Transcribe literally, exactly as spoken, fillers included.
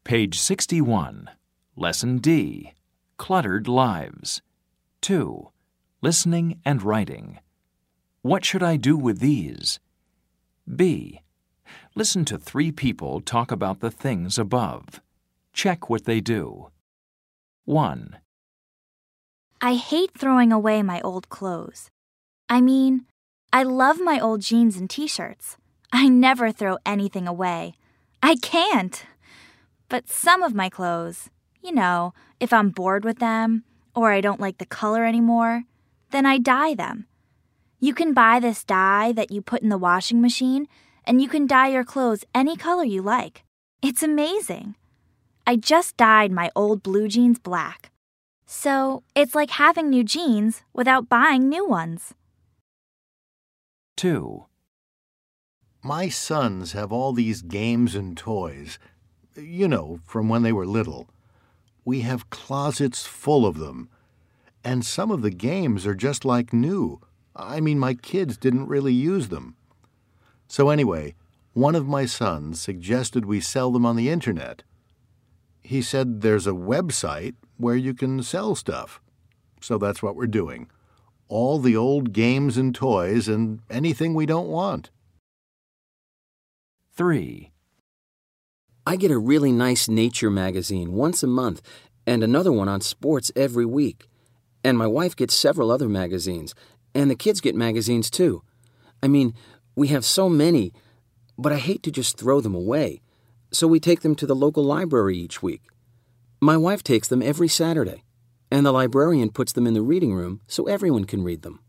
Page sixty-one. Lesson D. Cluttered Lives. two. Listening and writing. What should I do with these? B. Listen to three people talk about the things above. Check what they do. one. I hate throwing away my old clothes. I mean, I love my old jeans and t-shirts. I never throw anything away. I can't. But some of my clothes, you know, if I'm bored with them or I don't like the color anymore, then I dye them. You can buy this dye that you put in the washing machine, and you can dye your clothes any color you like. It's amazing. I just dyed my old blue jeans black. So it's like having new jeans without buying new ones. two. My sons have all these games and toys, you know, from when they were little. We have closets full of them, and some of the games are just like new. I mean, my kids didn't really use them. So anyway, one of my sons suggested we sell them on the internet. He said there's a website where you can sell stuff. So that's what we're doing. All the old games and toys and anything we don't want. three. I get a really nice nature magazine once a month and another one on sports every week. And my wife gets several other magazines, and the kids get magazines too. I mean, we have so many, but I hate to just throw them away, so we take them to the local library each week. My wife takes them every Saturday, and the librarian puts them in the reading room so everyone can read them.